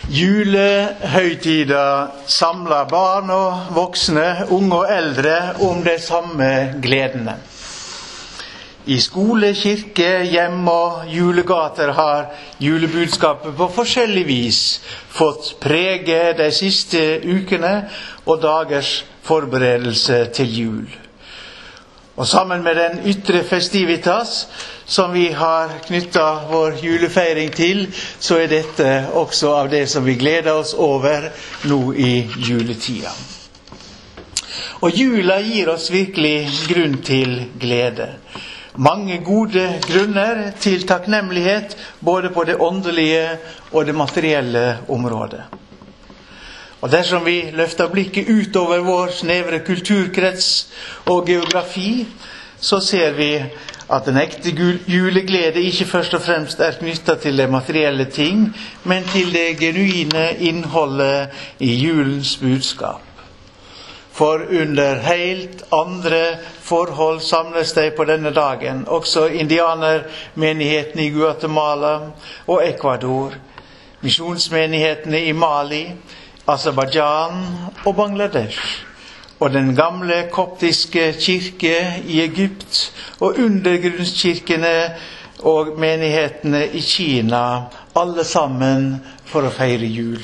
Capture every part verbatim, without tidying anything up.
Julehøytida samler barn og voksne, unge og eldre om de samme gledene. I skole, kirke, hjem og julegater har julebudskapet på forskjellig vis fått prege de siste ukene og dagers forberedelse til jul. Og sammen med den ytre festivitas som vi har knyttet vår julefeiring til, så er dette også av det som vi gleder oss over nå i juletida. Og jula gir oss virkelig grunn til glede. Mange gode grunner til takknemlighet, både på det åndelige og det materielle området. Og dersom vi løfter blikket utover vår snevre kulturkrets og geografi, så ser vi at den ekte juleglede ikke først og fremst er knyttet til de materielle ting, men til det genuine innholdet i julens budskap. For under helt andre forhold samles de på denne dagen, også indianermenighetene i Guatemala og Ecuador, misjonsmenighetene i Mali, Aserbajdsjan og Bangladesh, og den gamle koptiske kirke i Egypt, og undergrunnskirkene og menighetene i Kina, alle sammen for å feire jul.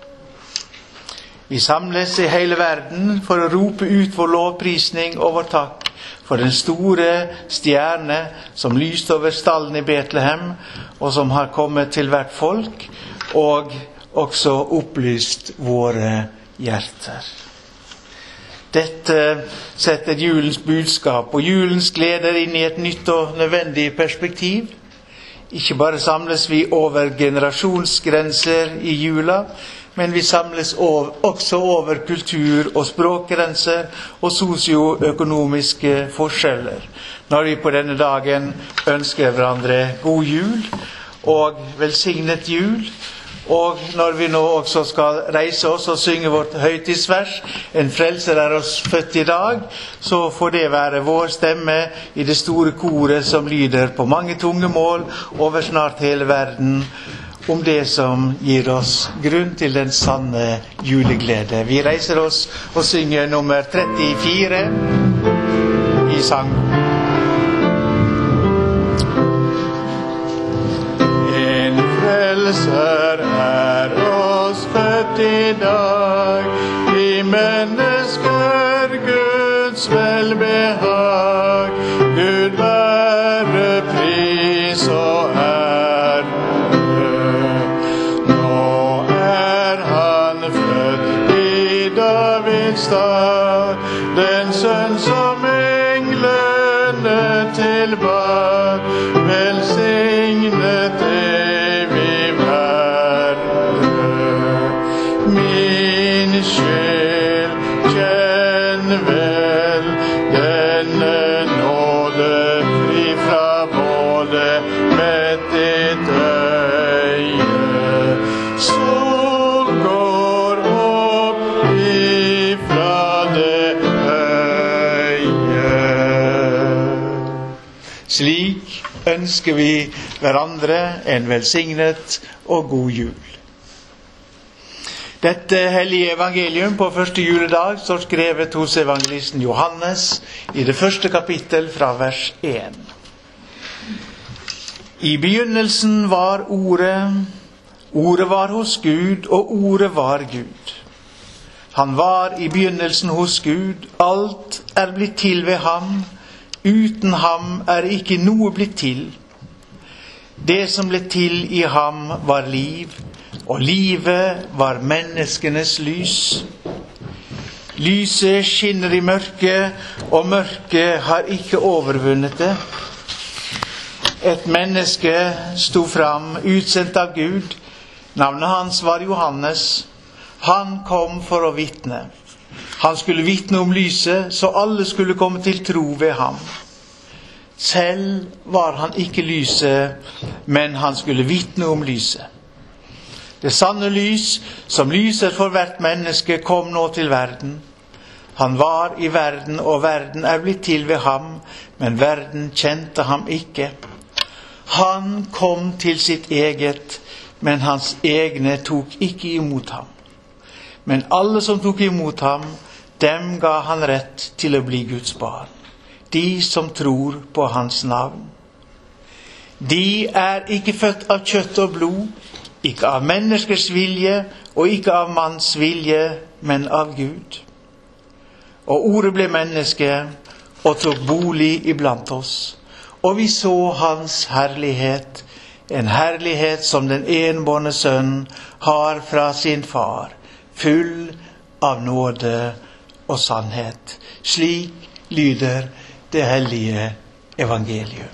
Vi samles i hele verden for å rope ut vår lovprisning og vår takk for den store stjerne som lyste over stallen i Betlehem, og som har kommet til hvert folk, og også opplyst våre hjerter. Dette setter julens budskap og julens gleder inn i et nytt og nødvendig perspektiv. Ikke bare samles vi over generasjonsgrenser i jula, men vi samles over, også over kultur- og språkgrenser og sosioøkonomiske forskjeller, når vi på denne dagen ønsker hverandre god jul og velsignet jul. Og når vi nå også skal reise oss og synge vårt høytidsvers, en frelser er oss født i dag, så får det være vår stemme i det store koret som lyder på mange tungemål over snart hele verden, om det som gir oss grunn til den sanne juleglede. Vi reiser oss og synger nummer trettifire i sang. En frelser er oss født i dag, vi mennesker Guds velbehag. Gud være pris og ære. Nå er han født i Davids stad, den sønn som englene tilbad. Velsignet evig være. Min sjel kjenn vel denne nåde, fri fra bålet med ditt øye. Sol går opp ifra det øye. Slik ønsker vi hverandre en velsignet og god jul. Dette hellige evangelium på første juledag står skrevet hos evangelisten Johannes i det første kapittel fra vers én. I begynnelsen var Ordet, Ordet var hos Gud, og Ordet var Gud. Han var i begynnelsen hos Gud, alt er blitt til ved ham, uten ham er ikke noe blitt til. Det som ble til i ham var liv, og livet var menneskenes lys. Lyset skinner i mørket, og mørket har ikke overvunnet det. Et menneske sto fram, utsendt av Gud. Navnet hans var Johannes. Han kom for å vitne. Han skulle vitne om lyset, så alle skulle komme til tro ved ham. Selv var han ikke lyset, men han skulle vitne om lyset. Det sanne lys, som lyser for hvert menneske, kom nå til verden. Han var i verden, og verden er blitt til ved ham, men verden kjente ham ikke. Han kom til sitt eget, men hans egne tok ikke imot ham. Men alle som tok imot ham, dem ga han rett til å bli Guds barn, de som tror på hans navn. De er ikke født av kjøtt og blod, ikke av menneskers vilje og ikke av manns vilje, men av Gud. Og ordet ble menneske og tok bolig iblant oss, og vi så hans herlighet, en herlighet som den enbårne sønn har fra sin far, full av nåde og sannhet. Slik lyder det hellige evangeliet.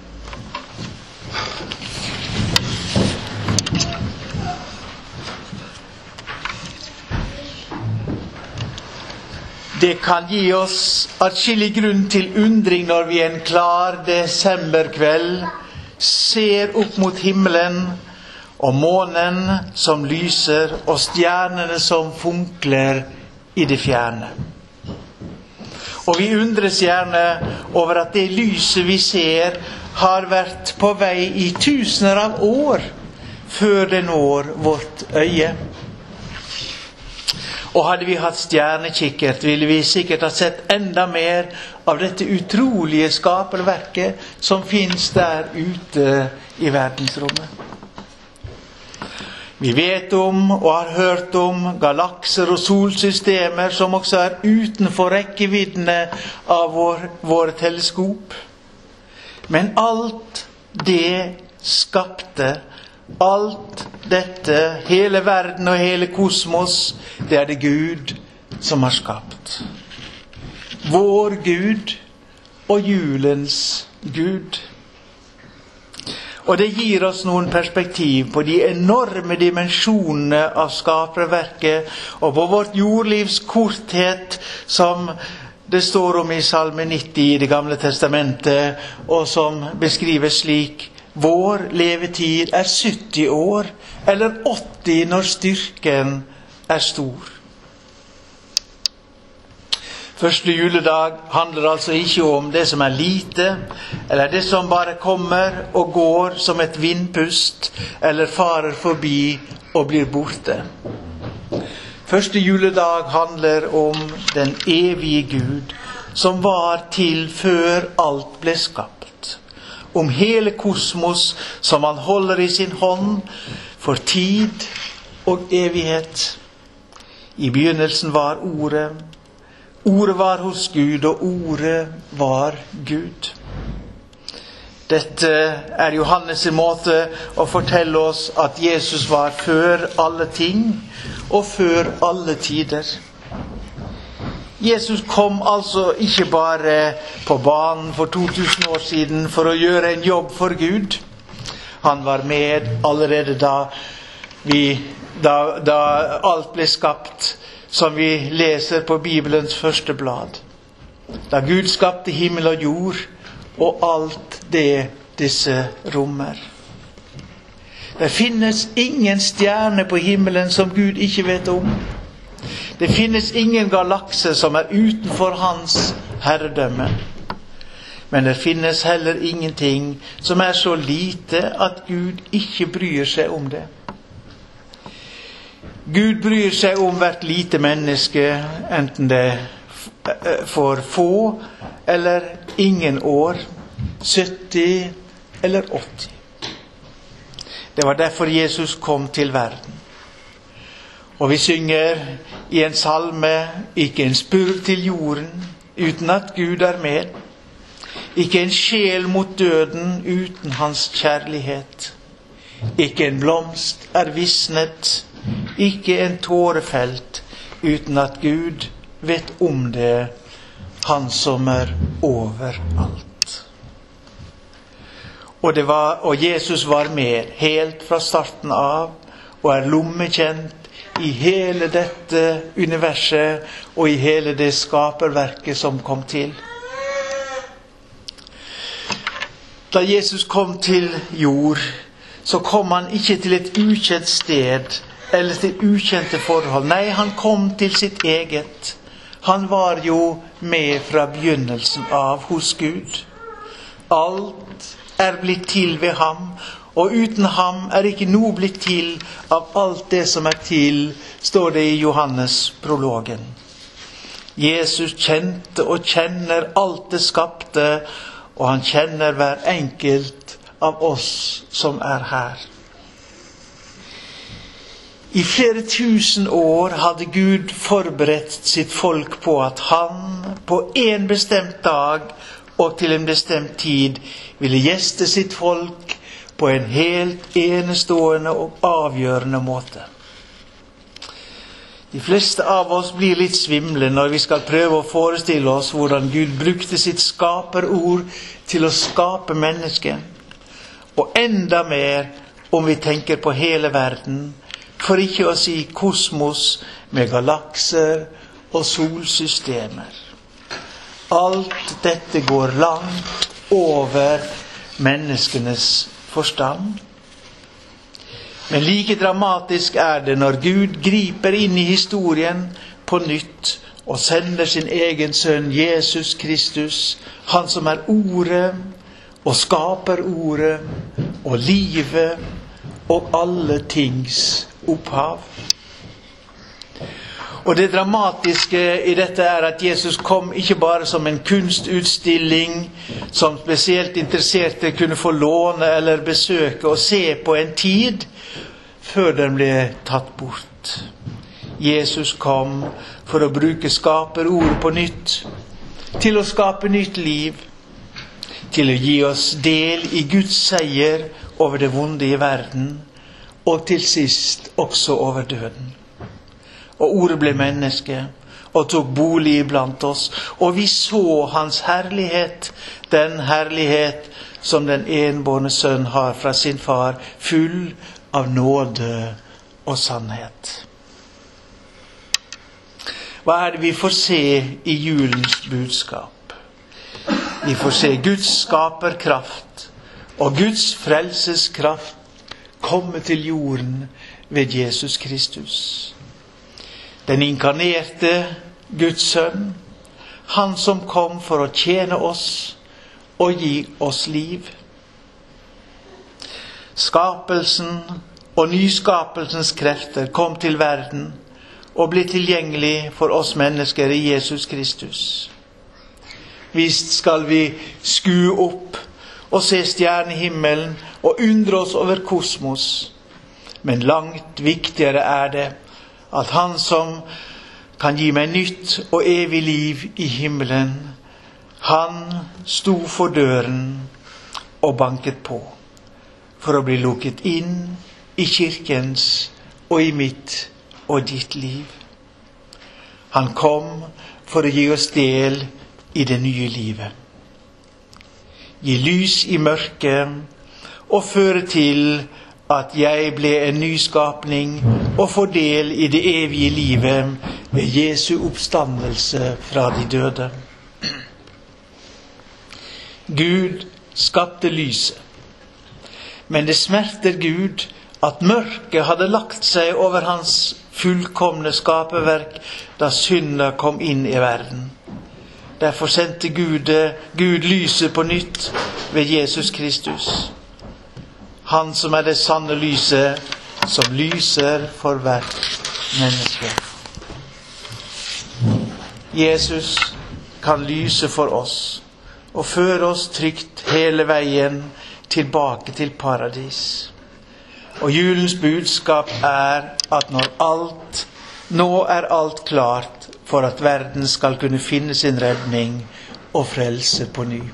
Det kan gi oss atskillig grunn til undring når vi en klar desemberkveld ser opp mot himmelen og månen som lyser og stjernene som funkler i det fjerne. Og vi undres gjerne over at det lyset vi ser har vært på vei i tusener av år før det når vårt øye. Og hadde vi hatt stjernekikkert, ville vi sikkert ha sett enda mer av dette utrolige skaperverket som finnes der ute i verdensrommet. Vi vet om og har hørt om galakser og solsystemer som også er utenfor rekkeviddene av vår, våre teleskop. Men alt det skapte, alt dette, hele verden og hele kosmos, det er det Gud som har skapt. Vår Gud og julens Gud. Og det gir oss noen perspektiv på de enorme dimensjonene av skaperverket og på vårt jordlivs korthet, som det står om i Salme nitti i det gamle testamentet, og som beskrives slik: vår levetid er sytti år, eller åtti når styrken er stor. Første juledag handler altså ikke om det som er lite, eller det som bare kommer og går som et vindpust, eller farer forbi og blir borte. Første juledag handler om den evige Gud, som var til før alt ble skapt. Om hele kosmos som han holder i sin hånd for tid og evighet. I begynnelsen var ordet. Ordet var hos Gud, og ordet var Gud. Dette er Johannes' måte å fortelle oss at Jesus var før alle ting og før alle tider. Jesus kom altså ikke bare på banen for to tusen år siden for å gjøre en jobb for Gud. Han var med allerede da, vi, da, da alt ble skapt, som vi leser på Bibelens første blad. Da Gud skapte himmel og jord, og alt det disse rommer. Det finnes ingen stjerne på himmelen som Gud ikke vet om. Det finnes ingen galakse som er utenfor hans herredømme. Men det finnes heller ingenting som er så lite at Gud ikke bryr seg om det. Gud bryr seg om hvert lite menneske, enten det får få eller ingen år, sytti eller åtti. Det var derfor Jesus kom til verden. Og vi synger i en salme: ikke en spurv til jorden uten at Gud er med. Ikke en sjel mot døden uten hans kjærlighet. Ikke en blomst er visnet, ikke en tåre felt uten at Gud vet om det, han som er overalt. Og, det var, og Jesus var med helt fra starten av, og er lommekjent i hele dette universet og i hele det skaperverket som kom til. Da Jesus kom til jord, så kom han ikke til et ukjent sted eller til ukjente forhold. Nei, han kom til sitt eget. Han var jo med fra begynnelsen av hos Gud. Alt er blitt til ved ham, og uten ham er ikke noe blitt til av alt det som er til, står det i Johannes prologen. Jesus kjente og kjenner alt det skapte, og han kjenner hver enkelt av oss som er her. I flere tusen år hadde Gud forberedt sitt folk på at han på en bestemt dag og til en bestemt tid ville gjeste sitt folk på en helt enestående og avgjørende måte. De fleste av oss blir litt svimle når vi skal prøve å forestille oss hvordan Gud brukte sitt skaperord til å skape mennesket, og enda mer om vi tenker på hele verden, for ikke å si kosmos med galakser og solsystemer. Alt dette går langt over menneskenes forstand. Men like dramatisk er det når Gud griper inn i historien på nytt og sender sin egen sønn Jesus Kristus, han som er ordet og skaper ordet og livet og alle tings opphav. Og det dramatiske i dette er at Jesus kom ikke bare som en kunstutstilling som spesielt interesserte kunne få låne eller besøke og se på en tid før den ble tatt bort. Jesus kom for å bruke skaperordet på nytt, til å skape nytt liv, til å gi oss del i Guds seier over det vonde i verden, og til sist også over døden. Og ordet ble menneske, og tok bolig iblant oss, og vi så hans herlighet, den herlighet som den enbårne sønn har fra sin far, full av nåde og sannhet. Hva er det vi får se i julens budskap? Vi får se Guds skaperkraft og Guds frelseskraft komme til jorden ved Jesus Kristus. Den inkarnerte Guds sønn, han som kom for å tjene oss og gi oss liv. Skapelsen og nyskapelsens krefter kom til verden og ble tilgjengelig for oss mennesker i Jesus Kristus. Visst skal vi skue opp og se stjernehimmelen og undre oss over kosmos, men langt viktigere er det at han som kan gi meg nytt og evig liv i himmelen, han sto for døren og banket på, for å bli lukket inn i kirkens og i mitt og ditt liv. Han kom for å gi oss del i det nye livet. Gi lys i mørket og føre til at jeg ble en nyskapning og får del i det evige livet ved Jesu oppstandelse fra de døde. Gud skapte lyset, men det smerter Gud at mørket hadde lagt seg over hans fullkomne skaperverk da synda kom inn i verden. Derfor sendte Gud, Gud lyset på nytt ved Jesus Kristus. Han som er det sanne lyset, som lyser for hvert menneske. Jesus kan lyse for oss og føre oss trygt hele veien tilbake til paradis. Og julens budskap er at når alt, nå er alt klart for at verden skal kunne finne sin redning og frelse på ny.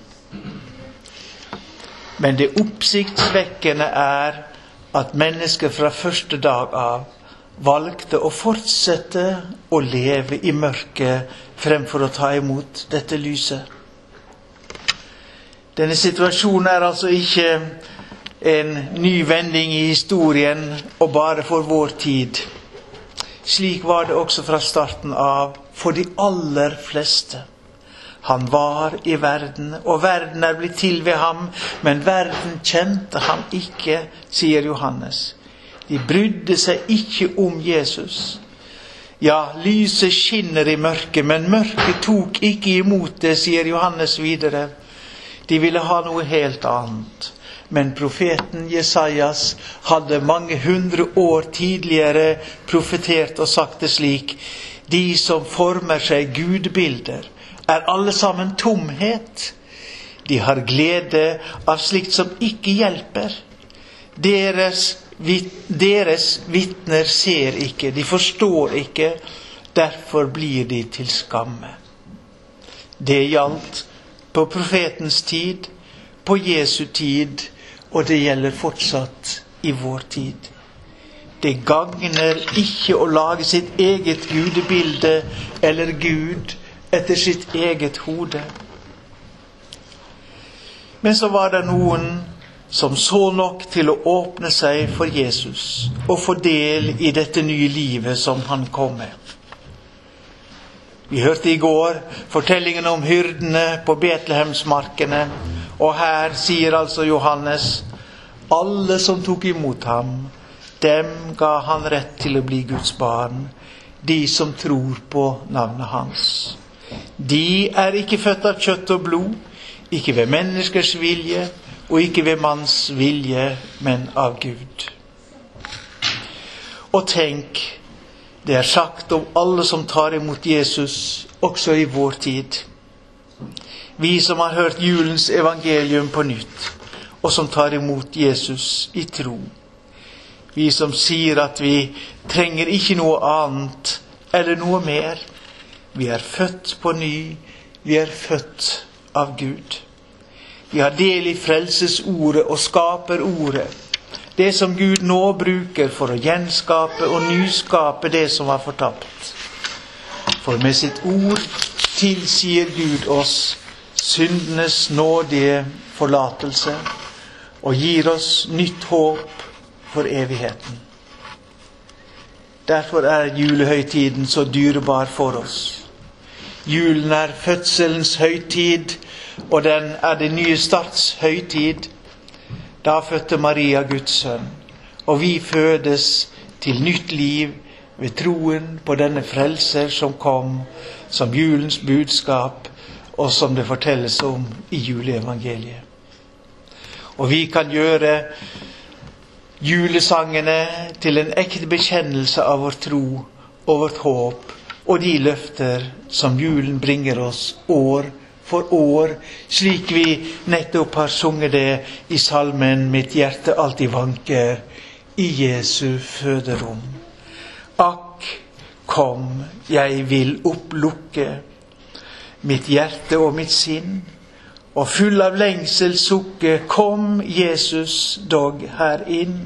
Men det oppsiktsvekkende er at mennesker fra første dag av valgte å fortsette å leve i mørket fremfor å ta imot dette lyset. Denne situasjonen er altså ikke en ny vending i historien og bare for vår tid. Slik var det også fra starten av for de aller fleste. Han var i verden, og verden er blitt til ved ham, men verden kjente ham ikke, sier Johannes. De brydde seg ikke om Jesus. Ja, lyset skinner i mørket, men mørket tok ikke imot det, sier Johannes videre. De ville ha noe helt annet. men profeten Jesajas hadde mange hundre år tidligere profetert og sagt det slik: de som former seg gudbilder, er alle sammen tomhet. De har glede av slikt som ikke hjelper. Deres, deres vitner ser ikke, de forstår ikke, derfor blir de til skamme. Det gjaldt på profetens tid, på Jesu tid, og det gjelder fortsatt i vår tid. Det gagner ikke å lage sitt eget gudebilde eller Gud etter sitt eget hode. Men så var det noen som så nok til å åpne seg for Jesus og få del i dette nye livet som han kom med. Vi hørte i går fortellingen om hyrdene på Betlehemsmarkene, og her sier altså Johannes: alle som tok imot ham, dem ga han rett til å bli Guds barn, de som tror på navnet hans. De er ikke født av kjøtt og blod, ikke ved menneskers vilje, og ikke ved manns vilje, men av Gud. Og tenk, det er sagt om alle som tar imot Jesus, også i vår tid. Vi som har hørt julens evangelium på nytt, og som tar imot Jesus i tro. Vi som sier at vi trenger ikke noe annet eller noe mer. Vi er født på ny, vi er født av Gud. Vi har del i frelsesordet og skaper ordet. Det som Gud nå bruker for å gjenskape og nyskape det som var fortapt. For med sitt ord tilsier Gud oss syndenes nådige forlatelse og gir oss nytt håp for evigheten. Derfor er julehøytiden så dyrebar for oss. Julen er fødselens høytid, og den er det nye starts høytid. Da fødte Maria Guds sønn, og vi fødes til nytt liv ved troen på denne frelser som kom som julens budskap, og som det fortelles om i juleevangeliet. Og vi kan gjøre julesangene til en ekte bekjennelse av vår tro og vårt håp, og de løfter som julen bringer oss år for år, slik vi nettopp har sunget det i salmen «Mitt hjerte alltid vanker i Jesu føderom». Akk, kom, jeg vil opplukke mitt hjerte og mitt sinn, og full av lengsel sukke, kom Jesus dog her inn.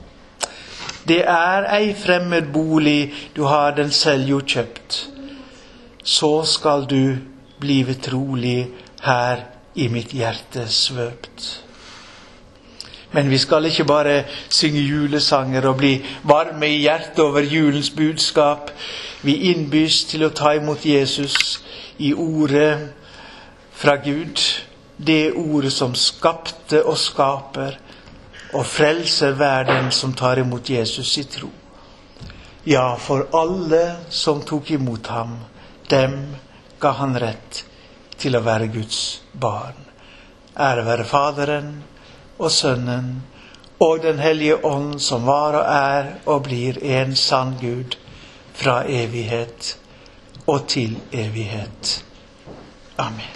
Det er ei fremmed bolig, du har den selv jo kjøpt. Så skal du blive trolig her i mitt hjerte svøpt. Men vi skal ikke bare synge julesanger og bli varme i hjertet over julens budskap. Vi innbys til å ta imot Jesus i ordet fra Gud, det ordet som skapte og skaper, og frelser verden som tar imot Jesus i tro. Ja, for alle som tok imot ham, dem ga han rett til å være Guds barn. Ære være Faderen og Sønnen og den hellige ånd, som var og er og blir en sann Gud fra evighet og til evighet. Amen.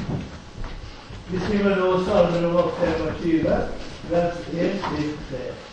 Vi skriver nå salmer om femogtyve, vers en til tre.